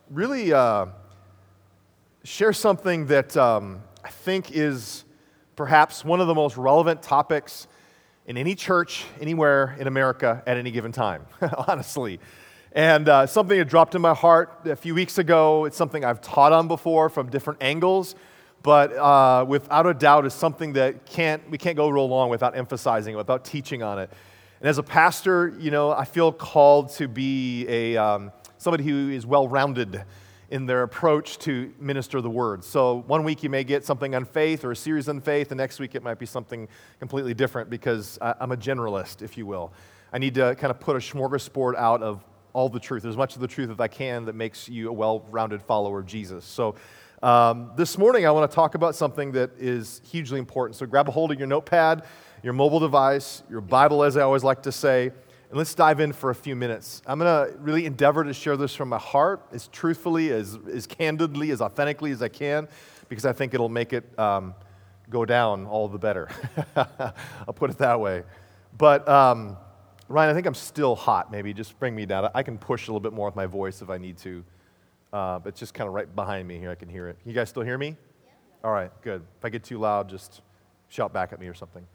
really share something that I think is perhaps one of the most relevant topics in any church, anywhere in America at any given time, honestly. And something that dropped in my heart a few weeks ago. It's something I've taught on before from different angles, but without a doubt is something that we can't go real long without emphasizing it, without teaching on it. And as a pastor, I feel called to be somebody who is well-rounded in their approach to minister the word. So one week you may get something on faith or a series on faith, the next week it might be something completely different because I'm a generalist, if you will. I need to kind of put a smorgasbord out of all the truth, as much of the truth as I can that makes you a well-rounded follower of Jesus. So this morning I want to talk about something that is hugely important. So grab a hold of your notepad, your mobile device, your Bible, as I always like to say, and let's dive in for a few minutes. I'm going to really endeavor to share this from my heart as truthfully, as candidly, as authentically as I can, because I think it'll make it go down all the better. I'll put it that way. But Ryan, I think I'm still hot. Maybe just bring me down. I can push a little bit more with my voice if I need to. But it's just kind of right behind me here. I can hear it. You guys still hear me? Yeah. All right, good. If I get too loud, just shout back at me or something.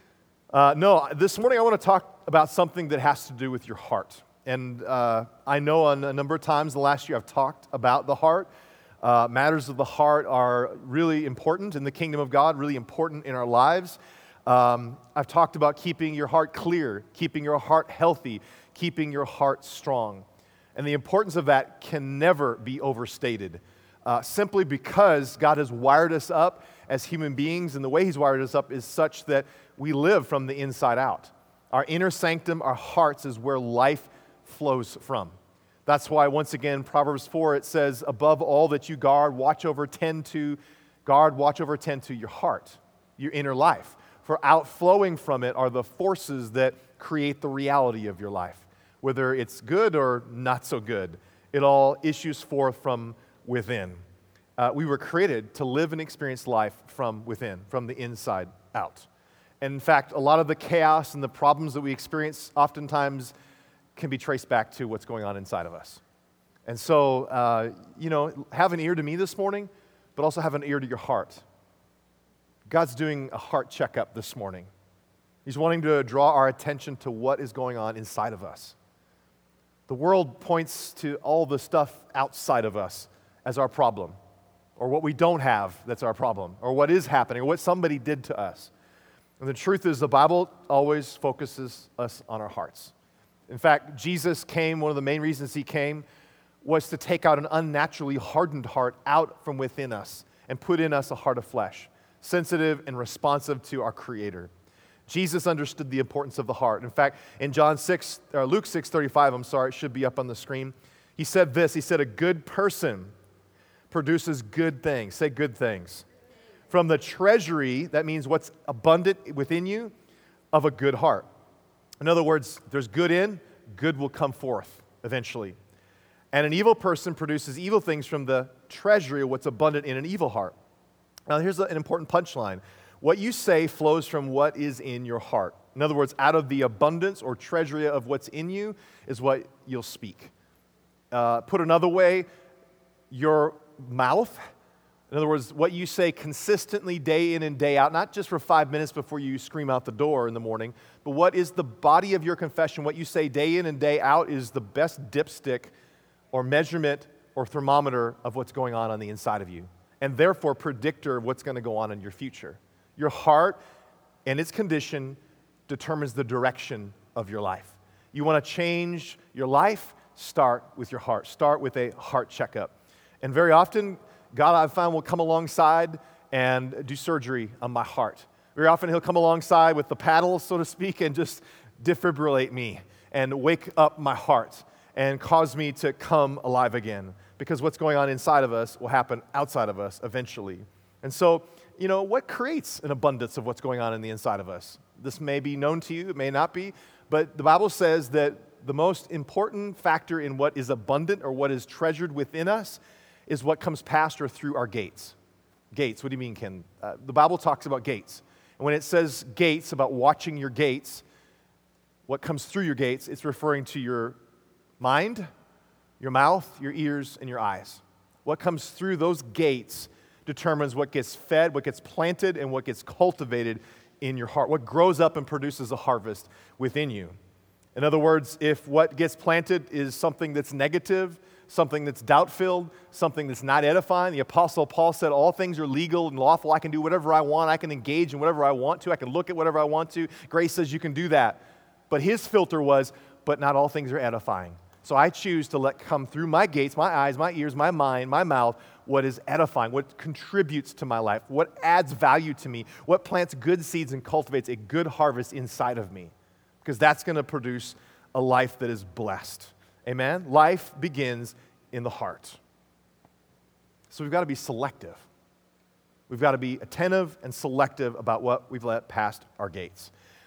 No, this morning I want to talk about something that has to do with your heart. And I know on a number of times the last year I've talked about the heart. Matters of the heart are really important in the kingdom of God, really important in our lives. I've talked about keeping your heart clear, keeping your heart healthy, keeping your heart strong. And the importance of that can never be overstated. Simply because God has wired us up as human beings, and the way He's wired us up is such that we live from the inside out. Our inner sanctum, our hearts, is where life flows from. That's why, once again, Proverbs 4, it says, above all that you guard, watch over, tend to your heart, your inner life. For outflowing from it are the forces that create the reality of your life. Whether it's good or not so good, it all issues forth from within. We were created to live and experience life from within, from the inside out. And in fact, a lot of the chaos and the problems that we experience oftentimes can be traced back to what's going on inside of us. And so, have an ear to me this morning, but also have an ear to your heart. God's doing a heart checkup this morning. He's wanting to draw our attention to what is going on inside of us. The world points to all the stuff outside of us as our problem, or what we don't have that's our problem, or what is happening, or what somebody did to us. And the truth is the Bible always focuses us on our hearts. In fact, Jesus came, one of the main reasons He came was to take out an unnaturally hardened heart out from within us and put in us a heart of flesh, sensitive and responsive to our Creator. Jesus understood the importance of the heart. In fact, in Luke 6:35, it should be up on the screen. He said this, He said, a good person produces good things. Say good things. From the treasury, that means what's abundant within you, of a good heart. In other words, there's good in, good will come forth eventually. And an evil person produces evil things from the treasury of what's abundant in an evil heart. Now here's an important punchline. What you say flows from what is in your heart. In other words, out of the abundance or treasury of what's in you is what you'll speak. Put another way, your mouth, in other words, what you say consistently day in and day out, not just for 5 minutes before you scream out the door in the morning, but what is the body of your confession, what you say day in and day out is the best dipstick or measurement or thermometer of what's going on the inside of you, and therefore predictor of what's going to go on in your future. Your heart and its condition determines the direction of your life. You want to change your life? Start with your heart. Start with a heart checkup. And very often, God, I've found, will come alongside and do surgery on my heart. Very often, He'll come alongside with the paddle, so to speak, and just defibrillate me and wake up my heart and cause me to come alive again. Because what's going on inside of us will happen outside of us eventually. And so, what creates an abundance of what's going on in the inside of us? This may be known to you, it may not be, but the Bible says that the most important factor in what is abundant or what is treasured within us is what comes past or through our gates. Gates, what do you mean, Ken? The Bible talks about gates. And when it says gates, about watching your gates, what comes through your gates, it's referring to your mind, Your mouth, your ears, and your eyes. What comes through those gates determines what gets fed, what gets planted, and what gets cultivated in your heart, what grows up and produces a harvest within you. In other words, if what gets planted is something that's negative, something that's doubt-filled, something that's not edifying, the Apostle Paul said, all things are legal and lawful. I can do whatever I want. I can engage in whatever I want to. I can look at whatever I want to. Grace says you can do that. But his filter was, but not all things are edifying. So I choose to let come through my gates, my eyes, my ears, my mind, my mouth, what is edifying, what contributes to my life, what adds value to me, what plants good seeds and cultivates a good harvest inside of me. Because that's going to produce a life that is blessed. Amen? Life begins in the heart. So we've got to be selective. We've got to be attentive and selective about what we've let past our gates.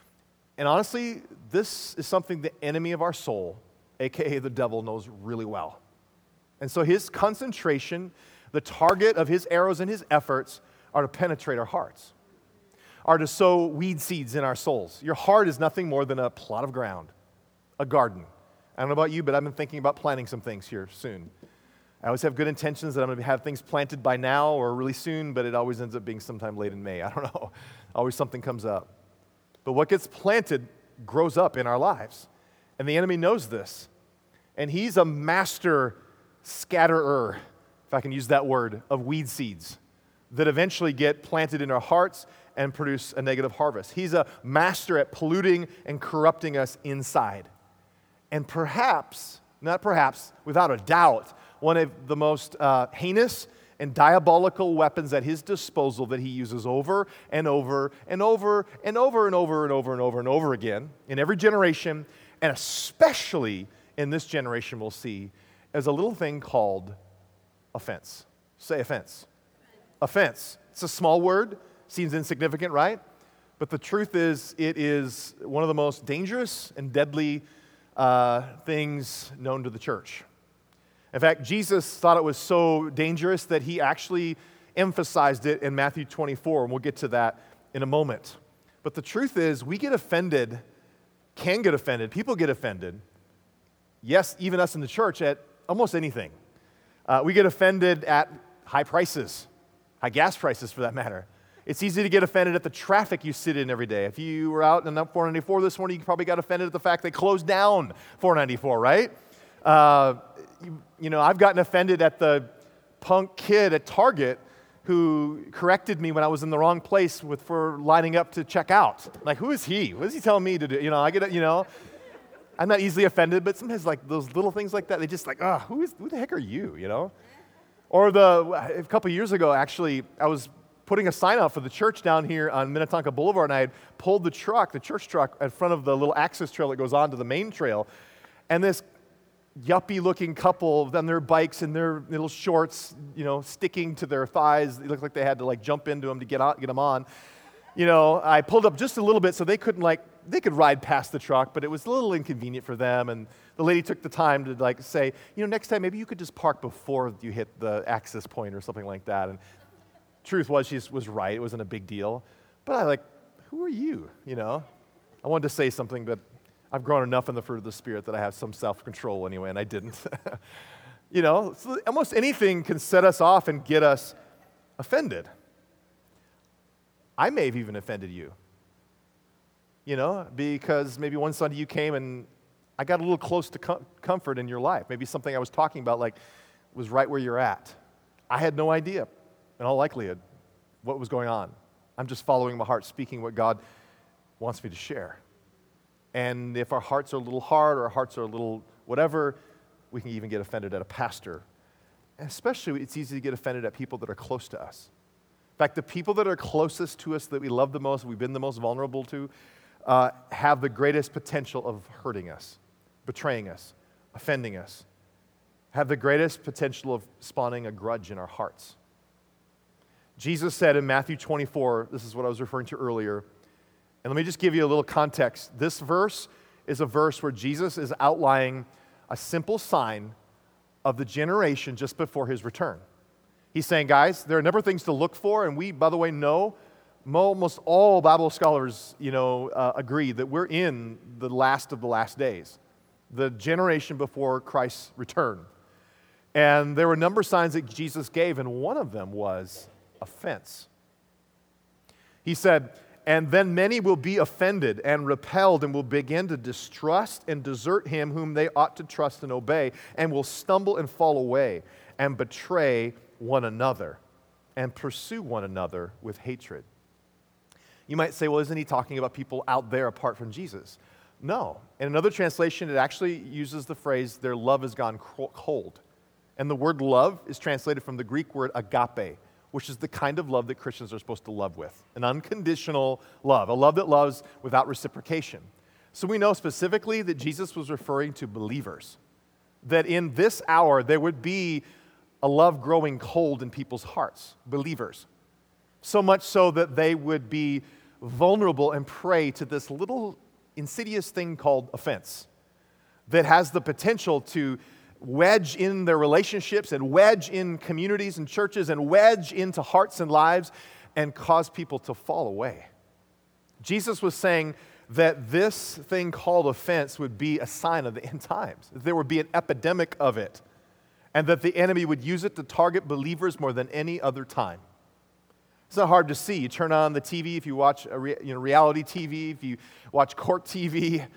And honestly, this is something the enemy of our soul, aka the devil, knows really well. And so his concentration, the target of his arrows and his efforts are to penetrate our hearts, are to sow weed seeds in our souls. Your heart is nothing more than a plot of ground, a garden. I don't know about you, but I've been thinking about planting some things here soon. I always have good intentions that I'm going to have things planted by now or really soon, but it always ends up being sometime late in May. I don't know. Always something comes up. But what gets planted grows up in our lives. And the enemy knows this. And he's a master scatterer, if I can use that word, of weed seeds that eventually get planted in our hearts and produce a negative harvest. He's a master at polluting and corrupting us inside. And perhaps, not perhaps, without a doubt, one of the most heinous and diabolical weapons at his disposal that he uses over and over and over and over and over and over and over and over again in every generation, and especially in this generation we'll see, is a little thing called offense. Say offense. Offense. It's a small word, seems insignificant, right? But the truth is, it is one of the most dangerous and deadly things known to the church. In fact, Jesus thought it was so dangerous that he actually emphasized it in Matthew 24, and we'll get to that in a moment. But the truth is, we get offended, can get offended, people get offended, yes, even us in the church, at almost anything. We get offended at high prices, high gas prices for that matter. It's easy to get offended at the traffic you sit in every day. If you were out on 494 this morning, you probably got offended at the fact they closed down 494, right? I've gotten offended at the punk kid at Target who corrected me when I was in the wrong place for lining up to check out. Like, who is he? What is he telling me to do? I'm not easily offended, but sometimes like those little things like that, they just like, who the heck are you, Or a couple years ago, actually, I was putting a sign out for the church down here on Minnetonka Boulevard, and I had pulled the church truck, in front of the little access trail that goes on to the main trail, and this yuppie-looking couple on their bikes and their little shorts, sticking to their thighs. They looked like they had to jump into them to get them on. I pulled up just a little bit so they could ride past the truck, but it was a little inconvenient for them. And the lady took the time to say, next time maybe you could just park before you hit the access point or something like that. And truth was, she was right. It wasn't a big deal. But who are you? I wanted to say something, but I've grown enough in the fruit of the Spirit that I have some self-control anyway, and I didn't. So almost anything can set us off and get us offended. I may have even offended you, because maybe one Sunday you came and I got a little close to comfort in your life. Maybe something I was talking about was right where you're at. I had no idea, in all likelihood, what was going on. I'm just following my heart, speaking what God wants me to share. And if our hearts are a little hard or our hearts are a little whatever, we can even get offended at a pastor. And especially, it's easy to get offended at people that are close to us. In fact, the people that are closest to us, that we love the most, we've been the most vulnerable to, have the greatest potential of hurting us, betraying us, offending us, have the greatest potential of spawning a grudge in our hearts. Jesus said in Matthew 24, this is what I was referring to earlier, and let me just give you a little context. This verse is a verse where Jesus is outlining a simple sign of the generation just before his return. He's saying, guys, there are a number of things to look for, and we, by the way, know, almost all Bible scholars, agree that we're in the last of the last days, the generation before Christ's return. And there were a number of signs that Jesus gave, and one of them was offense. He said, "And then many will be offended and repelled and will begin to distrust and desert him whom they ought to trust and obey, and will stumble and fall away and betray one another and pursue one another with hatred." You might say, well, isn't he talking about people out there apart from Jesus? No. In another translation, it actually uses the phrase, their love has gone cold. And the word love is translated from the Greek word agape, which is the kind of love that Christians are supposed to love with. An unconditional love, a love that loves without reciprocation. So we know specifically that Jesus was referring to believers, that in this hour there would be a love growing cold in people's hearts, believers. So much so that they would be vulnerable and prey to this little insidious thing called offense that has the potential to wedge in their relationships and wedge in communities and churches and wedge into hearts and lives and cause people to fall away. Jesus was saying that this thing called offense would be a sign of the end times. That there would be an epidemic of it, and that the enemy would use it to target believers more than any other time. It's not hard to see. You turn on the TV, if you watch reality TV, if you watch court TV,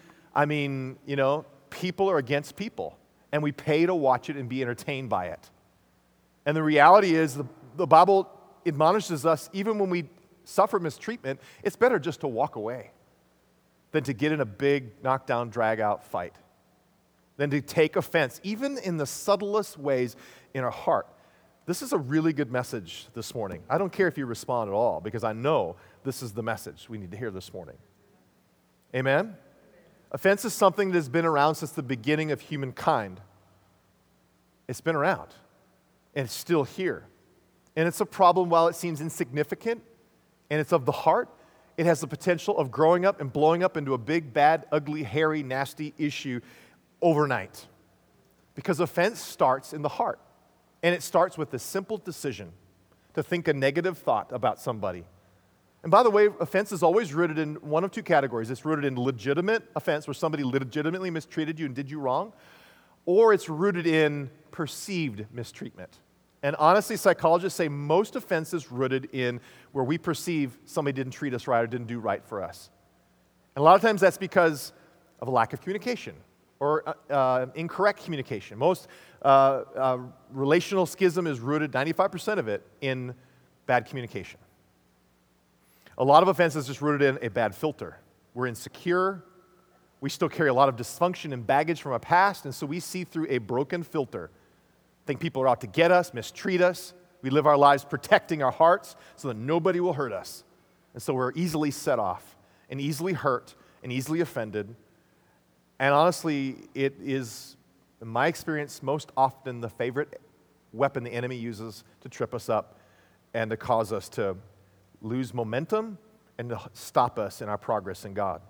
people are against people. And we pay to watch it and be entertained by it. And the reality is the Bible admonishes us, even when we suffer mistreatment, it's better just to walk away than to get in a big knockdown, drag-out fight, than to take offense, even in the subtlest ways in our heart. This is a really good message this morning. I don't care if you respond at all, because I know this is the message we need to hear this morning. Amen? Offense is something that has been around since the beginning of humankind. It's been around, and it's still here. And it's a problem while it seems insignificant, and it's of the heart. It has the potential of growing up and blowing up into a big, bad, ugly, hairy, nasty issue overnight. Because offense starts in the heart, and it starts with the simple decision to think a negative thought about somebody. And by the way, offense is always rooted in one of two categories. It's rooted in legitimate offense, where somebody legitimately mistreated you and did you wrong, or it's rooted in perceived mistreatment. And honestly, psychologists say most offense is rooted in where we perceive somebody didn't treat us right or didn't do right for us. And a lot of times that's because of a lack of communication or incorrect communication. Most relational schism is rooted, 95% of it, in bad communication. A lot of offense is just rooted in a bad filter. We're insecure. We still carry a lot of dysfunction and baggage from our past, and so we see through a broken filter. Think people are out to get us, mistreat us. We live our lives protecting our hearts so that nobody will hurt us. And so we're easily set off and easily hurt and easily offended. And honestly, it is, in my experience, most often the favorite weapon the enemy uses to trip us up and to cause us to lose momentum and to stop us in our progress in God.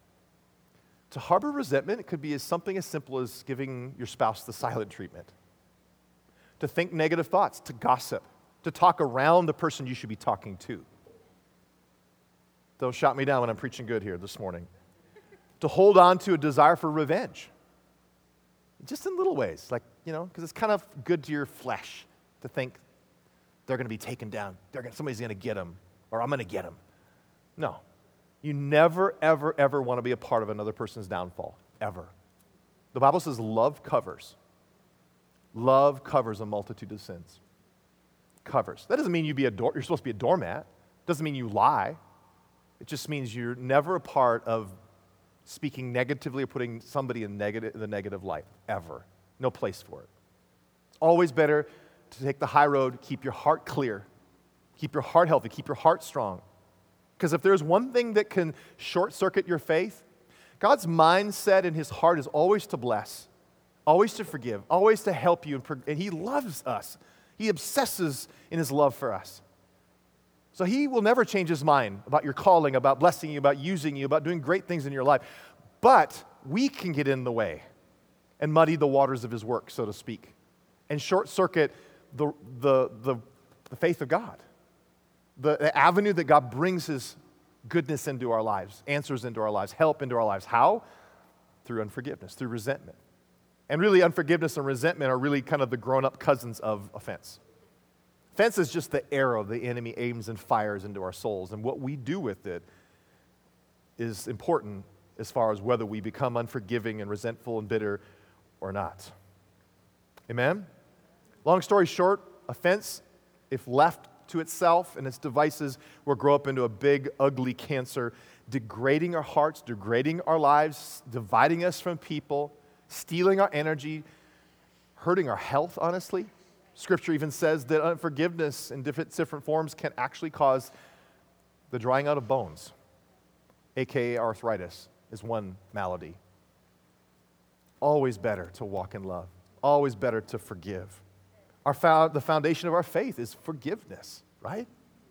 To harbor resentment, it could be something as simple as giving your spouse the silent treatment. To think negative thoughts, to gossip, to talk around the person you should be talking to. Don't shout me down when I'm preaching good here this morning. To hold on to a desire for revenge. Just in little ways, because it's kind of good to your flesh to think they're going to be taken down. Somebody's going to get them. Or I'm going to get him. No. You never, ever, ever want to be a part of another person's downfall, ever. The Bible says love covers. Love covers a multitude of sins. Covers. That doesn't mean you're supposed to be a doormat. Doesn't mean you lie. It just means you're never a part of speaking negatively or putting somebody in the negative light, ever. No place for it. It's always better to take the high road, keep your heart clear. Keep your heart healthy. Keep your heart strong. Because if there's one thing that can short-circuit your faith, God's mindset in his heart is always to bless, always to forgive, always to help you. And he loves us. He obsesses in his love for us. So he will never change his mind about your calling, about blessing you, about using you, about doing great things in your life. But we can get in the way and muddy the waters of his work, so to speak, and short-circuit the faith of God. The avenue that God brings his goodness into our lives, answers into our lives, help into our lives. How? Through unforgiveness, through resentment. And really, unforgiveness and resentment are really kind of the grown-up cousins of offense. Offense is just the arrow the enemy aims and fires into our souls, and what we do with it is important as far as whether we become unforgiving and resentful and bitter or not. Amen? Long story short, offense, if left to itself and its devices, will grow up into a big, ugly cancer, degrading our hearts, degrading our lives, dividing us from people, stealing our energy, hurting our health, honestly. Scripture even says that unforgiveness in different forms can actually cause the drying out of bones, aka arthritis, is one malady. Always better to walk in love. Always better to forgive. The foundation of our faith is forgiveness, right?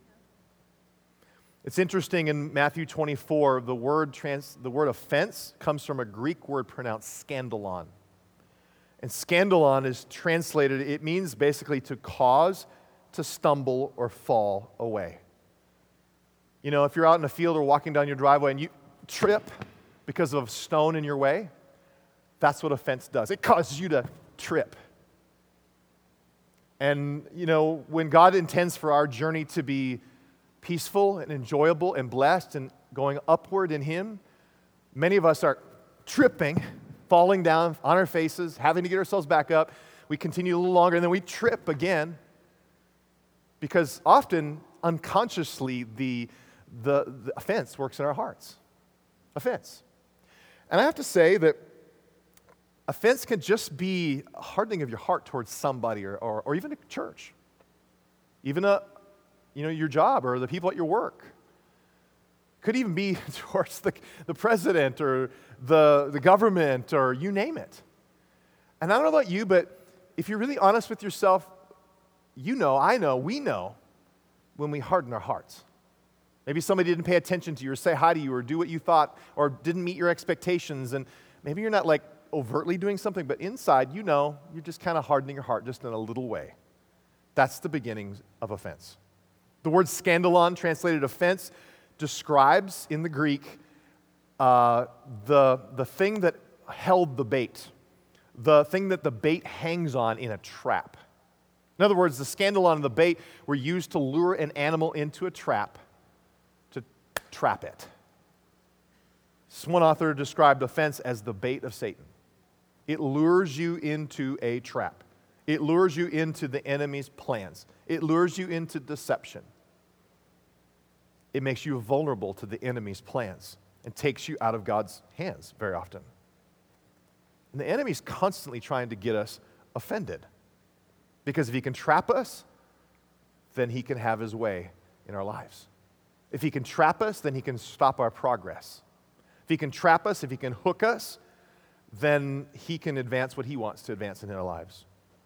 It's interesting in Matthew 24, the word offense comes from a Greek word pronounced scandalon. And scandalon is translated, it means basically to cause to stumble or fall away. You know, if you're out in a field or walking down your driveway and you trip because of a stone in your way, that's what offense does. It causes you to trip. And, you know, when God intends for our journey to be peaceful and enjoyable and blessed and going upward in Him, many of us are tripping, falling down on our faces, having to get ourselves back up. We continue a little longer, and then we trip again because often, unconsciously, the offense works in our hearts. Offense. And I have to say that offense can just be a hardening of your heart towards somebody or even a church, even your job or the people at your work. Could even be towards the president or the government or you name it. And I don't know about you, but if you're really honest with yourself, you know, I know, we know when we harden our hearts. Maybe somebody didn't pay attention to you or say hi to you or do what you thought or didn't meet your expectations, and maybe you're not like overtly doing something, but inside, you know, you're just kind of hardening your heart just in a little way. That's the beginning of offense. The word scandalon, translated offense, describes in the Greek the thing that held the bait, the thing that the bait hangs on in a trap. In other words, the scandalon and the bait were used to lure an animal into a trap, to trap it. One author described offense as the bait of Satan. It lures you into a trap. It lures you into the enemy's plans. It lures you into deception. It makes you vulnerable to the enemy's plans and takes you out of God's hands very often. And the enemy's constantly trying to get us offended. Because if he can trap us, then he can have his way in our lives. If he can trap us, then he can stop our progress. If he can trap us, if he can hook us, then he can advance what he wants to advance in our lives.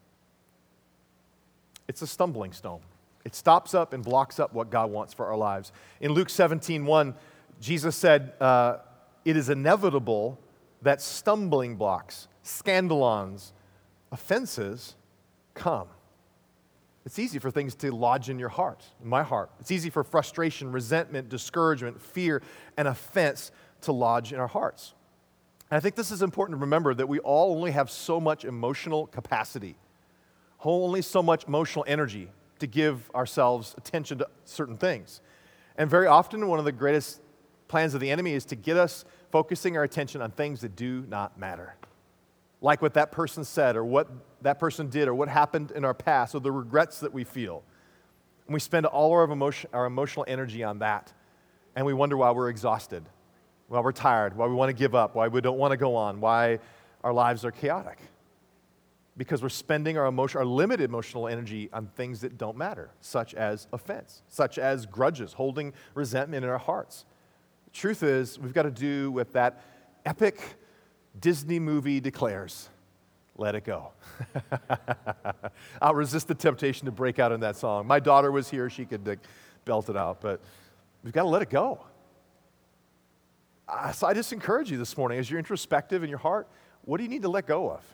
It's a stumbling stone. It stops up and blocks up what God wants for our lives. In Luke 17:1, Jesus said, it is inevitable that stumbling blocks, scandalons, offenses come. It's easy for things to lodge in your heart, in my heart. It's easy for frustration, resentment, discouragement, fear, and offense to lodge in our hearts. And I think this is important to remember that we all only have so much emotional capacity, only so much emotional energy to give ourselves attention to certain things. And very often, one of the greatest plans of the enemy is to get us focusing our attention on things that do not matter. Like what that person said, or what that person did, or what happened in our past, or the regrets that we feel. And we spend all our emotional energy on that. And we wonder why we're exhausted, why we're tired, why we want to give up, why we don't want to go on, why our lives are chaotic. Because we're spending our limited emotional energy on things that don't matter, such as offense, such as grudges, holding resentment in our hearts. The truth is, we've got to do what that epic Disney movie declares: let it go. I'll resist the temptation to break out in that song. My daughter was here, she could belt it out, but we've got to let it go. So I just encourage you this morning, as you're introspective in your heart, what do you need to let go of?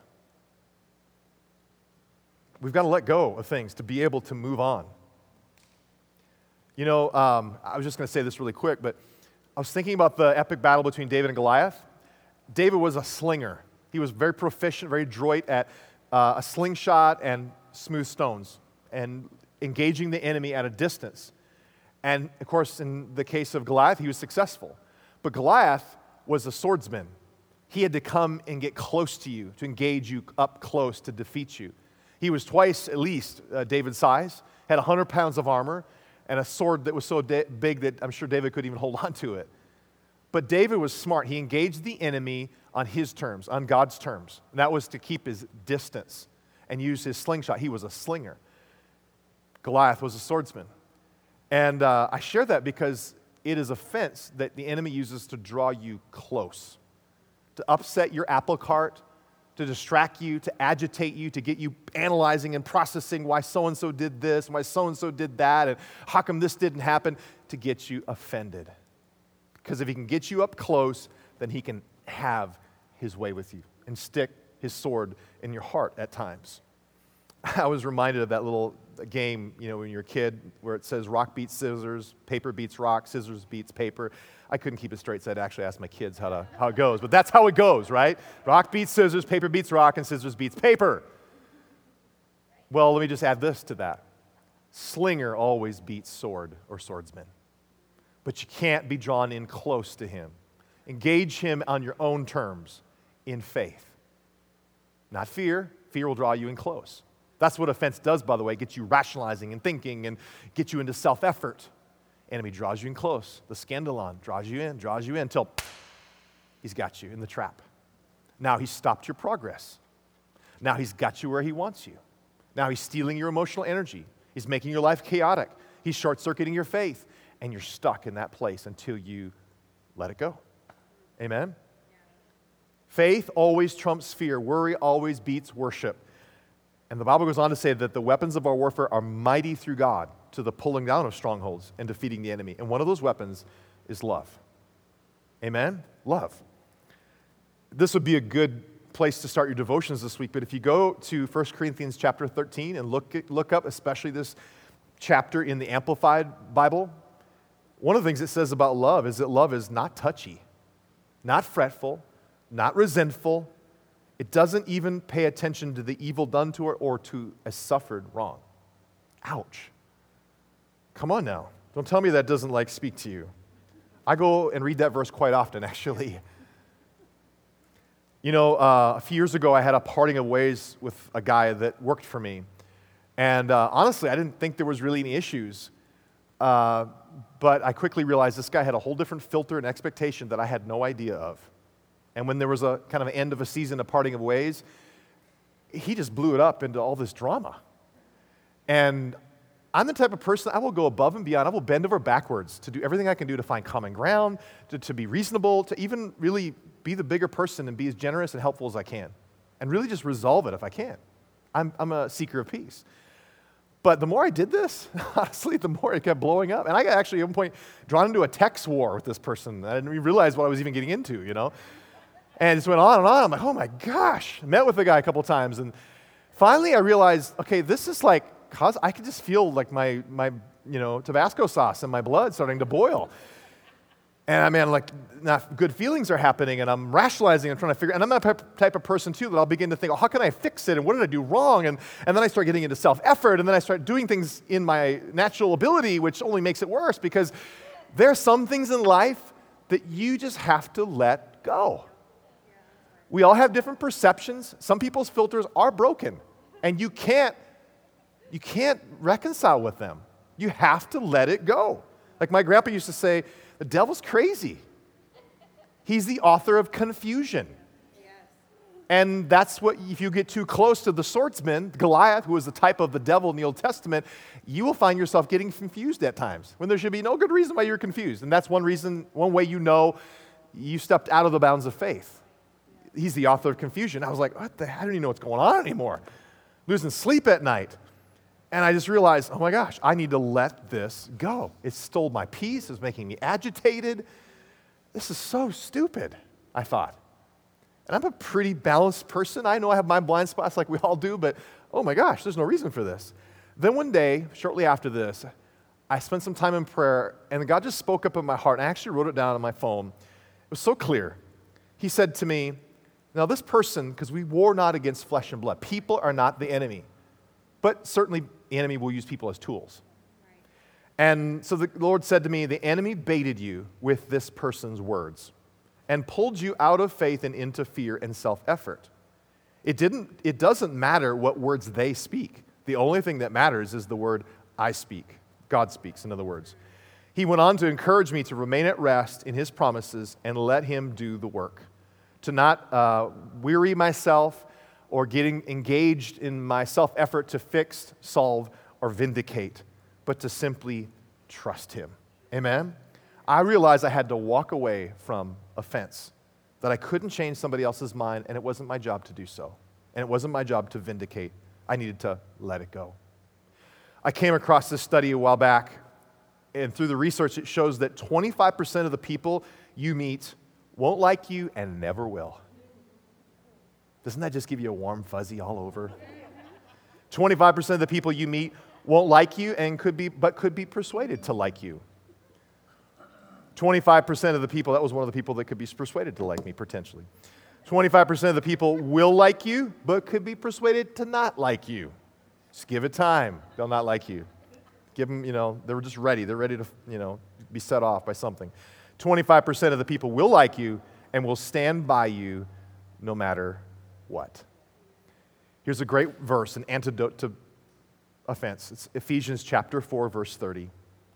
We've got to let go of things to be able to move on. You know, I was just going to say this really quick, but I was thinking about the epic battle between David and Goliath. David was a slinger. He was very proficient, very adroit at a slingshot and smooth stones and engaging the enemy at a distance. And, of course, in the case of Goliath, he was successful. But Goliath was a swordsman. He had to come and get close to you, to engage you up close, to defeat you. He was twice, at least, David's size, had 100 pounds of armor, and a sword that was so big that I'm sure David couldn't even hold on to it. But David was smart. He engaged the enemy on his terms, on God's terms. And that was to keep his distance and use his slingshot. He was a slinger. Goliath was a swordsman. And I share that because it is a fence that the enemy uses to draw you close, to upset your apple cart, to distract you, to agitate you, to get you analyzing and processing why so-and-so did this, why so-and-so did that, and how come this didn't happen, to get you offended. Because if he can get you up close, then he can have his way with you and stick his sword in your heart at times. I was reminded of that little game, when you're a kid, where it says rock beats scissors, paper beats rock, scissors beats paper. I couldn't keep it straight, so I'd actually ask my kids how it goes. But that's how it goes, right? Rock beats scissors, paper beats rock, and scissors beats paper. Well, let me just add this to that. Slinger always beats sword or swordsman. But you can't be drawn in close to him. Engage him on your own terms in faith. Not fear. Fear will draw you in close. That's what offense does, by the way. It gets you rationalizing and thinking and get you into self-effort. Enemy draws you in close. The scandalon draws you in until he's got you in the trap. Now he's stopped your progress. Now he's got you where he wants you. Now he's stealing your emotional energy. He's making your life chaotic. He's short-circuiting your faith. And you're stuck in that place until you let it go. Amen? Yeah. Faith always trumps fear. Worry always beats worship. And the Bible goes on to say that the weapons of our warfare are mighty through God to the pulling down of strongholds and defeating the enemy. And one of those weapons is love. Amen? Love. This would be a good place to start your devotions this week, but if you go to 1 Corinthians chapter 13 and look up especially this chapter in the Amplified Bible, one of the things it says about love is that love is not touchy, not fretful, not resentful. It doesn't even pay attention to the evil done to it or to a suffered wrong. Ouch. Come on now. Don't tell me that doesn't speak to you. I go and read that verse quite often, actually. A few years ago, I had a parting of ways with a guy that worked for me. And honestly, I didn't think there was really any issues. But I quickly realized this guy had a whole different filter and expectation that I had no idea of. And when there was a kind of end of a season, a parting of ways, he just blew it up into all this drama. And I'm the type of person, I will go above and beyond. I will bend over backwards to do everything I can do to find common ground, to be reasonable, to even really be the bigger person and be as generous and helpful as I can. And really just resolve it if I can. I'm a seeker of peace. But the more I did this, honestly, the more it kept blowing up. And I got actually at one point drawn into a text war with this person. I didn't even realize what I was even getting into, And it just went on and on. I'm like, oh my gosh. I met with the guy a couple times. And finally I realized, okay, this is cause I could just feel my Tabasco sauce in my blood starting to boil. And not good feelings are happening, and I'm rationalizing and trying to figure, and I'm that type of person too that I'll begin to think, how can I fix it, and what did I do wrong? And then I start getting into self-effort, and then I start doing things in my natural ability, which only makes it worse, because there are some things in life that you just have to let go. We all have different perceptions. Some people's filters are broken, and you can't reconcile with them. You have to let it go. Like my grandpa used to say, the devil's crazy. He's the author of confusion. Yes. And that's what, if you get too close to the swordsman, Goliath, who was the type of the devil in the Old Testament, you will find yourself getting confused at times when there should be no good reason why you're confused. And that's one way you stepped out of the bounds of faith. He's the author of confusion. I was like, I don't even know what's going on anymore. Losing sleep at night. And I just realized, oh my gosh, I need to let this go. It stole my peace. It was making me agitated. This is so stupid, I thought. And I'm a pretty balanced person. I know I have my blind spots like we all do, but oh my gosh, there's no reason for this. Then one day, shortly after this, I spent some time in prayer, and God just spoke up in my heart, and I actually wrote it down on my phone. It was so clear. He said to me, Now this person, because we war not against flesh and blood. People are not the enemy. But certainly the enemy will use people as tools. And so the Lord said to me, the enemy baited you with this person's words and pulled you out of faith and into fear and self-effort. It doesn't matter what words they speak. The only thing that matters is the word I speak. God speaks, in other words. He went on to encourage me to remain at rest in his promises and let him do the work, to not weary myself or getting engaged in my self-effort to fix, solve, or vindicate, but to simply trust him. Amen? I realized I had to walk away from offense, that I couldn't change somebody else's mind, and it wasn't my job to do so. And it wasn't my job to vindicate. I needed to let it go. I came across this study a while back, and through the research, it shows that 25% of the people you meet won't like you and never will. Doesn't that just give you a warm fuzzy all over? 25% of the people you meet won't like you and could be persuaded to like you. 25% of the people, that was one of the people that could be persuaded to like me, potentially. 25% of the people will like you, but could be persuaded to not like you. Just give it time. They'll not like you. Give them, they're just ready. They're ready to, be set off by something. 25% of the people will like you and will stand by you no matter what. Here's a great verse, an antidote to offense. It's Ephesians chapter 4, verse 30.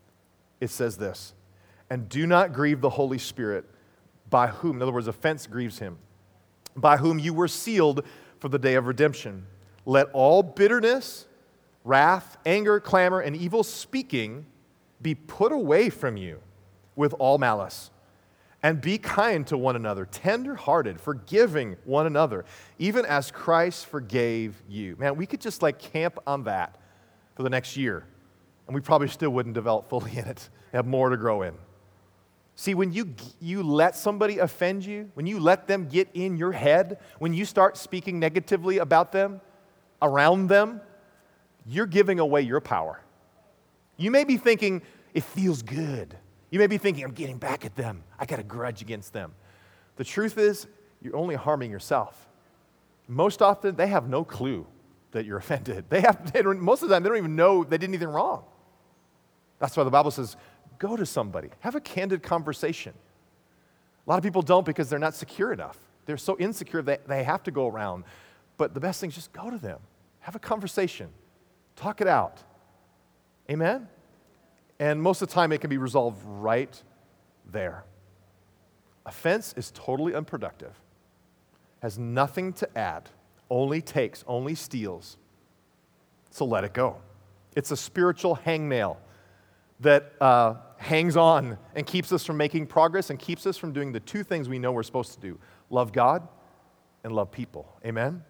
It says this, and do not grieve the Holy Spirit, by whom, in other words, offense grieves him, by whom you were sealed for the day of redemption. Let all bitterness, wrath, anger, clamor, and evil speaking be put away from you with all malice. And be kind to one another, tender-hearted, forgiving one another, even as Christ forgave you. Man, we could just camp on that for the next year, and we probably still wouldn't develop fully in it, have more to grow in. See, when you let somebody offend you, when you let them get in your head, when you start speaking negatively about them, around them, you're giving away your power. You may be thinking, it feels good. You may be thinking, I'm getting back at them. I got a grudge against them. The truth is, you're only harming yourself. Most often, they have no clue that you're offended. Most of the time, they don't even know they did anything wrong. That's why the Bible says, go to somebody. Have a candid conversation. A lot of people don't because they're not secure enough. They're so insecure that they have to go around. But the best thing is just go to them. Have a conversation. Talk it out. Amen? And most of the time, it can be resolved right there. Offense is totally unproductive, has nothing to add, only takes, only steals. So let it go. It's a spiritual hangnail that hangs on and keeps us from making progress and keeps us from doing the two things we know we're supposed to do: love God and love people. Amen?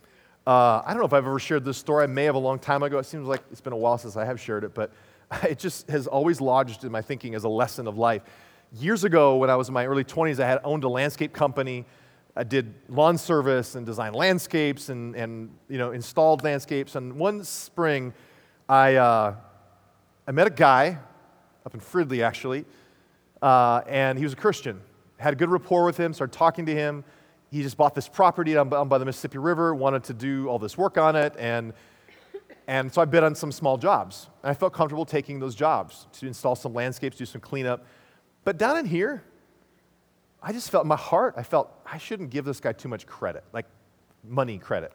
I don't know if I've ever shared this story. I may have a long time ago. It seems like it's been a while since I have shared it, but it just has always lodged in my thinking as a lesson of life. Years ago, when I was in my early 20s, I had owned a landscape company. I did lawn service and designed landscapes and installed landscapes. And one spring, I met a guy up in Fridley, actually, and he was a Christian. Had a good rapport with him, started talking to him. He just bought this property down by the Mississippi River, wanted to do all this work on it, and so I bid on some small jobs. And I felt comfortable taking those jobs to install some landscapes, do some cleanup. But down in here, I just felt in my heart, I shouldn't give this guy too much credit, like money credit.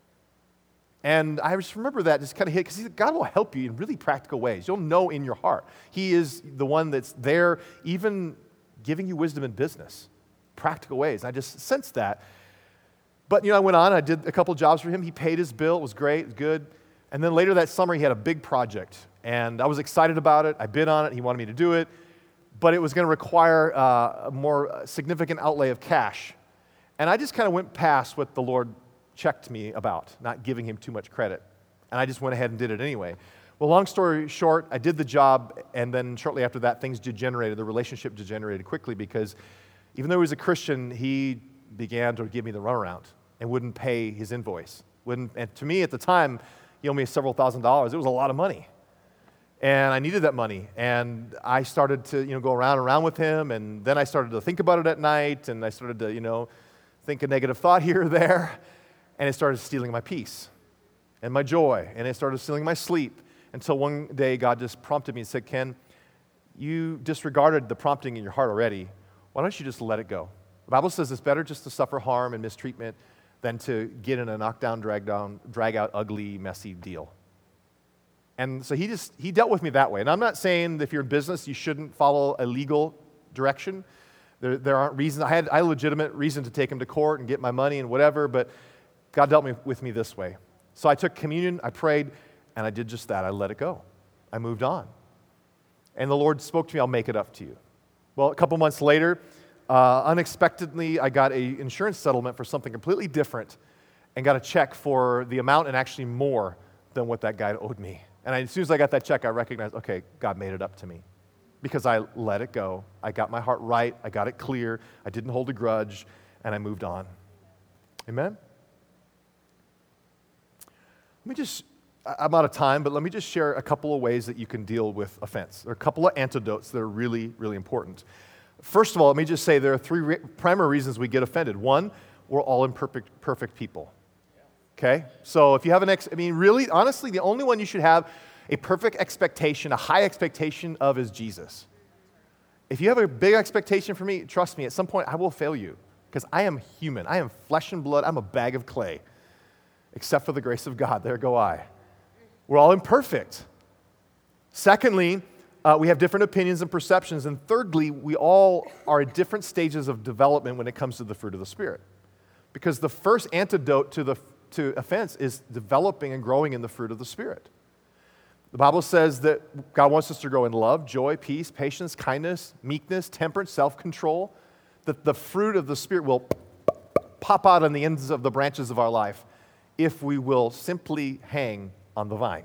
And I just remember that just kind of hit, because God will help you in really practical ways. You'll know in your heart. He is the one that's there, even giving you wisdom in business, practical ways. And I just sensed that. But, I went on, I did a couple jobs for him. He paid his bill. It was great, it was good. And then later that summer, he had a big project. And I was excited about it. I bid on it. He wanted me to do it. But it was going to require a more significant outlay of cash. And I just kind of went past what the Lord checked me about, not giving him too much credit. And I just went ahead and did it anyway. Well, long story short, I did the job, and then shortly after that, things degenerated. The relationship degenerated quickly because even though he was a Christian, he began to give me the runaround and wouldn't pay his invoice. And to me at the time, he owed me several $1,000s. It was a lot of money. And I needed that money. And I started to, go around and around with him, and then I started to think about it at night, and I started to, think a negative thought here or there, and it started stealing my peace and my joy, and it started stealing my sleep, until one day God just prompted me and said, Ken, you disregarded the prompting in your heart already. Why don't you just let it go? The Bible says it's better just to suffer harm and mistreatment than to get in a knockdown, drag out, ugly, messy deal. And so he dealt with me that way. And I'm not saying that if you're in business, you shouldn't follow a legal direction. There aren't reasons. I had legitimate reason to take him to court and get my money and whatever, but God dealt with me this way. So I took communion, I prayed, and I did just that. I let it go. I moved on. And the Lord spoke to me, I'll make it up to you. Well, a couple months later, unexpectedly, I got an insurance settlement for something completely different and got a check for the amount and actually more than what that guy owed me. And as soon as I got that check, I recognized, okay, God made it up to me because I let it go. I got my heart right. I got it clear. I didn't hold a grudge, and I moved on. Amen? I'm out of time, but let me just share a couple of ways that you can deal with offense. There are a couple of antidotes that are really, really important. First of all, let me just say there are three primary reasons we get offended. One, we're all imperfect people. Okay? So if you have really, honestly, the only one you should have a perfect expectation, a high expectation of is Jesus. If you have a big expectation for me, trust me, at some point I will fail you because I am human. I am flesh and blood. I'm a bag of clay. Except for the grace of God, there go I. We're all imperfect. Secondly, we have different opinions and perceptions. And thirdly, we all are at different stages of development when it comes to the fruit of the Spirit. Because the first antidote to offense is developing and growing in the fruit of the Spirit. The Bible says that God wants us to grow in love, joy, peace, patience, kindness, meekness, temperance, self-control. That the fruit of the Spirit will pop out on the ends of the branches of our life if we will simply hang on the vine.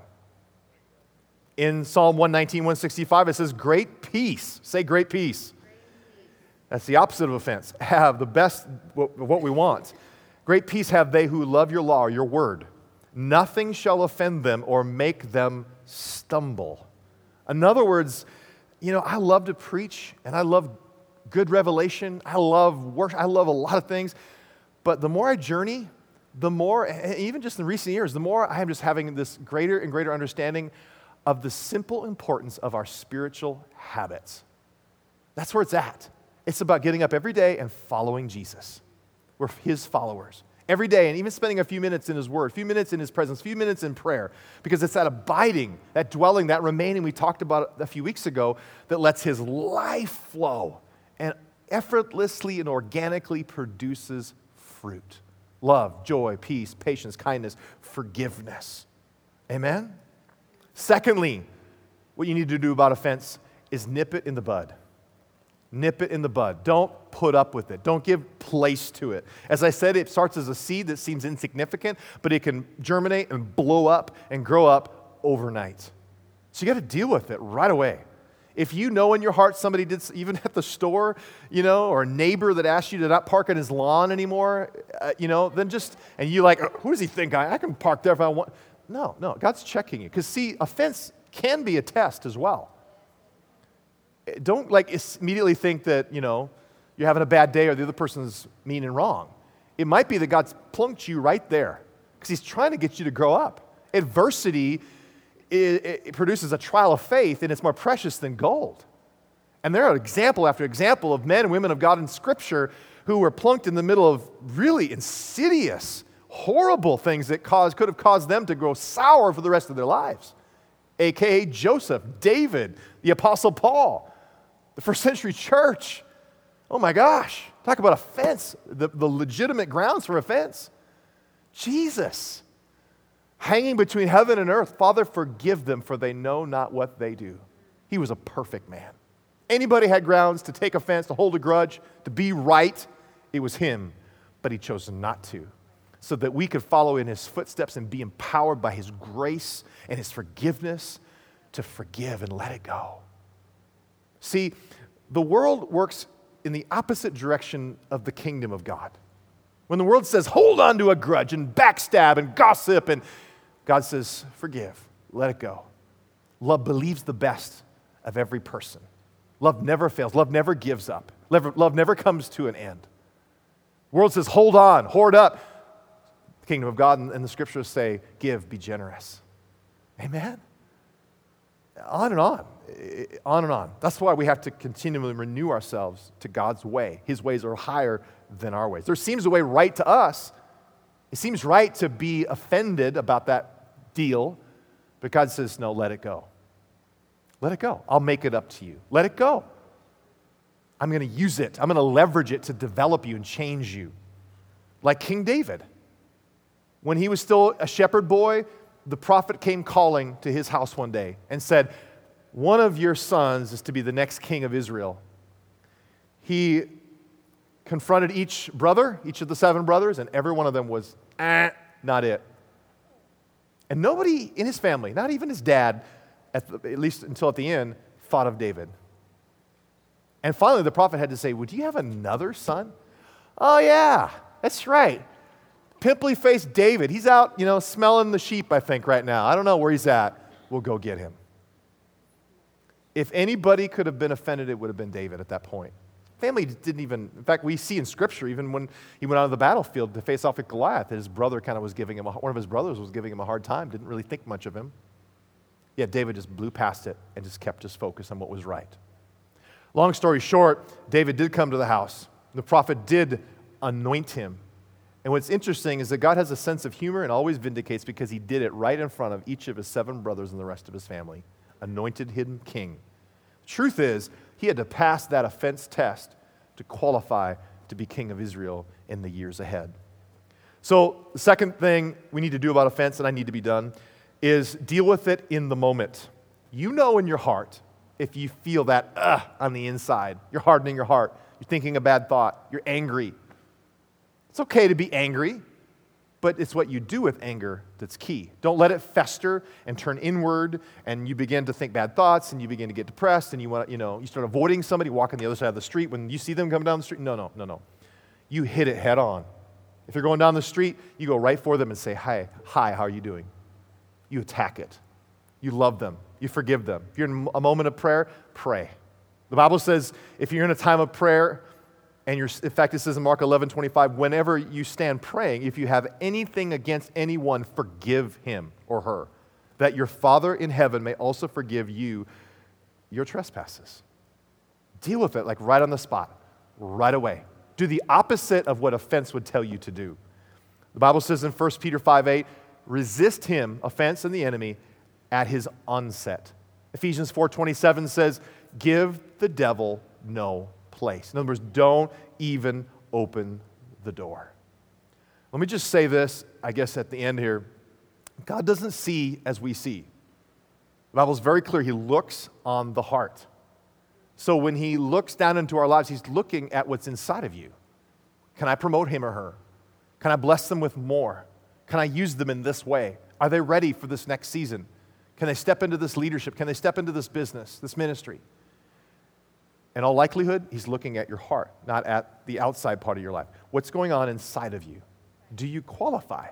In Psalm 119, 165, it says, great peace. Say great peace. That's the opposite of offense. Have the best, what we want. Great peace have they who love your law or your word. Nothing shall offend them or make them stumble. In other words, I love to preach and I love good revelation. I love worship. I love a lot of things. But the more I journey, the more, even just in recent years, the more I am just having this greater and greater understanding of the simple importance of our spiritual habits. That's where it's at. It's about getting up every day and following Jesus. We're his followers. Every day, and even spending a few minutes in his word, a few minutes in his presence, a few minutes in prayer, because it's that abiding, that dwelling, that remaining we talked about a few weeks ago that lets his life flow and effortlessly and organically produces fruit. Love, joy, peace, patience, kindness, forgiveness. Amen? Secondly, what you need to do about offense is nip it in the bud. Nip it in the bud. Don't put up with it. Don't give place to it. As I said, it starts as a seed that seems insignificant, but it can germinate and blow up and grow up overnight. So you got to deal with it right away. If you know in your heart somebody did, even at the store, or a neighbor that asked you to not park on his lawn anymore, then and you like, who does he think I can park there if I want? No, God's checking you. Because see, offense can be a test as well. Don't immediately think that, you're having a bad day or the other person's mean and wrong. It might be that God's plunked you right there because he's trying to get you to grow up. Adversity it produces a trial of faith, and it's more precious than gold. And there are example after example of men and women of God in Scripture who were plunked in the middle of really insidious, horrible things that could have caused them to grow sour for the rest of their lives. A.K.A. Joseph, David, the Apostle Paul, the first century church. Oh my gosh, talk about offense, the legitimate grounds for offense. Jesus, hanging between heaven and earth, Father, forgive them, for they know not what they do. He was a perfect man. Anybody had grounds to take offense, to hold a grudge, to be right, it was him, but he chose not to, so that we could follow in his footsteps and be empowered by his grace and his forgiveness to forgive and let it go. See, the world works in the opposite direction of the kingdom of God. When the world says, hold on to a grudge and backstab and gossip, and God says, forgive, let it go. Love believes the best of every person. Love never fails. Love never gives up. Love never comes to an end. The world says, hold on, hoard up. The kingdom of God and the scriptures say, give, be generous. Amen? On and on. On and on. That's why we have to continually renew ourselves to God's way. His ways are higher than our ways. There seems a way right to us. It seems right to be offended about that deal, but God says, no, let it go. Let it go. I'll make it up to you. Let it go. I'm going to use it. I'm going to leverage it to develop you and change you. Like King David. When he was still a shepherd boy, the prophet came calling to his house one day and said, one of your sons is to be the next king of Israel. He confronted each brother, each of the 7 brothers, and every one of them was, not it. And nobody in his family, not even his dad, at least until at the end, thought of David. And finally the prophet had to say, would you have another son? Oh yeah, that's right. Pimply-faced David. He's out, smelling the sheep, I think, right now. I don't know where he's at. We'll go get him. If anybody could have been offended, it would have been David at that point. Family didn't even, in fact, we see in Scripture, even when he went out of the battlefield to face off with Goliath, his brother kind of was giving him, one of his brothers was giving him a hard time, didn't really think much of him. Yet David just blew past it and just kept his focus on what was right. Long story short, David did come to the house. The prophet did anoint him. And what's interesting is that God has a sense of humor and always vindicates because he did it right in front of each of his 7 brothers and the rest of his family. Anointed him king. Truth is, he had to pass that offense test to qualify to be king of Israel in the years ahead. So the second thing we need to do about offense, and I need to be done, is deal with it in the moment. You know in your heart if you feel that on the inside. You're hardening your heart. You're thinking a bad thought. You're angry. It's okay to be angry, but it's what you do with anger that's key. Don't let it fester and turn inward, and you begin to think bad thoughts, and you begin to get depressed, and you start avoiding somebody walking the other side of the street when you see them coming down the street. No. You hit it head on. If you're going down the street, you go right for them and say, hi, how are you doing? You attack it. You love them. You forgive them. If you're in a moment of prayer, pray. The Bible says if you're in a time of prayer, and in fact, it says in Mark 11:25, whenever you stand praying, if you have anything against anyone, forgive him or her, that your Father in heaven may also forgive you your trespasses. Deal with it like right on the spot, right away. Do the opposite of what offense would tell you to do. The Bible says in 1 Peter 5:8, resist him, offense and the enemy, at his onset. Ephesians 4:27 says, give the devil no place. In other words, don't even open the door. Let me just say this, I guess at the end here. God doesn't see as we see. The Bible is very clear. He looks on the heart. So when he looks down into our lives, he's looking at what's inside of you. Can I promote him or her? Can I bless them with more? Can I use them in this way? Are they ready for this next season? Can they step into this leadership? Can they step into this business, this ministry? In all likelihood, he's looking at your heart, not at the outside part of your life. What's going on inside of you? Do you qualify?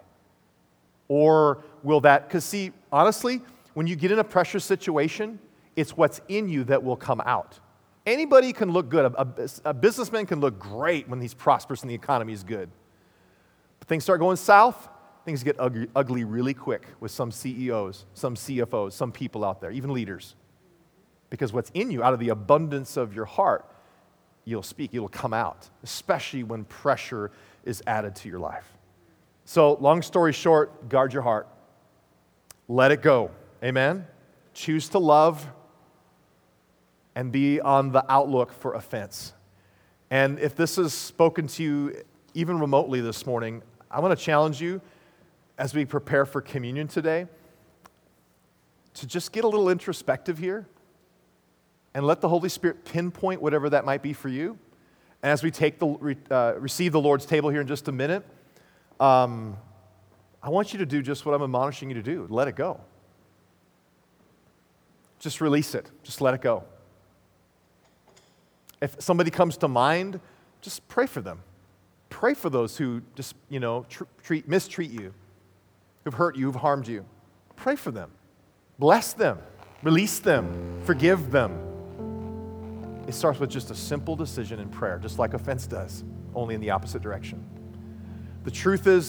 Or will that, because see, honestly, when you get in a pressure situation, it's what's in you that will come out. Anybody can look good. A businessman can look great when he's prosperous and the economy is good. But things start going south, things get ugly really quick with some CEOs, some CFOs, some people out there, even leaders. Because what's in you, out of the abundance of your heart, you'll speak, it'll come out, especially when pressure is added to your life. So, long story short, guard your heart. Let it go. Amen? Choose to love and be on the outlook for offense. And if this has spoken to you even remotely this morning, I want to challenge you as we prepare for communion today to just get a little introspective here and let the Holy Spirit pinpoint whatever that might be for you. And as we receive the Lord's table here in just a minute, I want you to do just what I'm admonishing you to do. Let it go. Just release it. Just let it go. If somebody comes to mind, just pray for them. Pray for those who just, mistreat you, who've hurt you, who've harmed you. Pray for them. Bless them. Release them. Forgive them. It starts with just a simple decision in prayer, just like offense does, only in the opposite direction. The truth is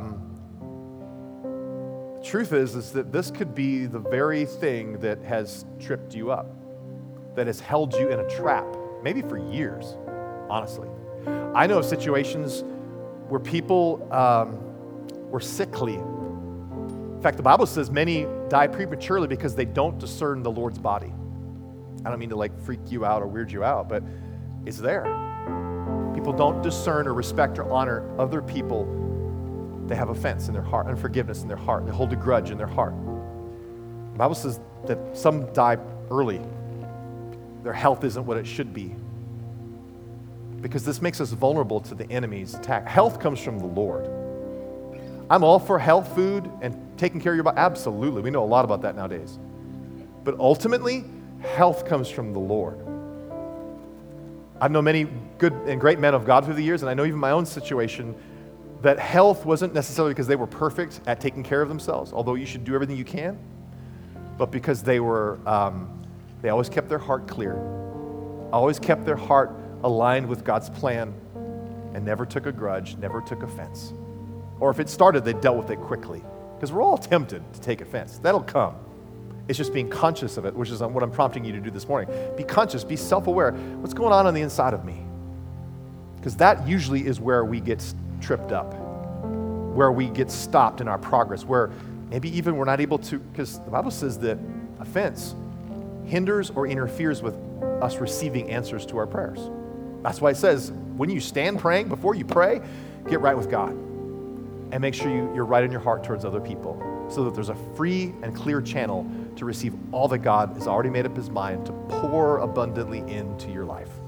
that this could be the very thing that has tripped you up, that has held you in a trap, maybe for years, honestly. I know of situations where people were sickly. In fact, the Bible says many die prematurely because they don't discern the Lord's body. I don't mean to freak you out or weird you out, but it's there. People don't discern or respect or honor other people. They have offense in their heart, unforgiveness in their heart. They hold a grudge in their heart. The Bible says that some die early. Their health isn't what it should be, because this makes us vulnerable to the enemy's attack. Health comes from the Lord. I'm all for health food and taking care of your body. Absolutely. We know a lot about that nowadays. But ultimately, health comes from the Lord. I've known many good and great men of God through the years, and I know even my own situation, that health wasn't necessarily because they were perfect at taking care of themselves, although you should do everything you can, but because they always kept their heart clear, always kept their heart aligned with God's plan, and never took a grudge, never took offense. Or if it started, they dealt with it quickly. Because we're all tempted to take offense. That'll come. It's just being conscious of it, which is what I'm prompting you to do this morning. Be conscious, be self-aware. What's going on the inside of me? Because that usually is where we get tripped up, where we get stopped in our progress, where maybe even we're not able to, because the Bible says that offense hinders or interferes with us receiving answers to our prayers. That's why it says, when you stand praying, before you pray, get right with God. And make sure you're right in your heart towards other people, so that there's a free and clear channel to receive all that God has already made up his mind to pour abundantly into your life.